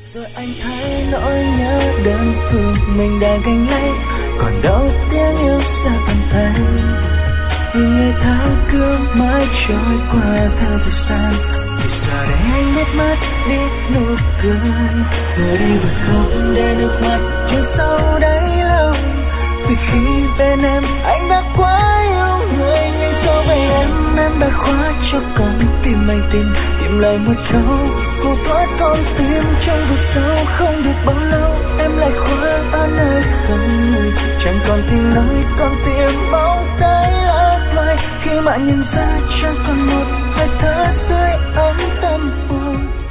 Rồi anh thấy nỗi nhớ đơn phương mình đang gánh lấy, còn đâu tiếng yêu xa tầm tay. Vì ngày tháng cứ mãi trôi qua theo thời gian, vì giờ đây anh biết mất đi nụ cười. Người đi và không để nước mắt trôi sâu đáy lòng. Vì khi bên em anh đã quá yêu người, nhưng so với em đã khóa cho con tim anh tìm lại một câu cô thoát con tim trong vực sâu. Không biết bao lâu em lại khóa ở nơi không người, chẳng còn tiếng nói còn tiếng bóng tay lấp loài. Khi mà nhìn ra chẳng còn một hơi thở dưới ấm tâm hồn.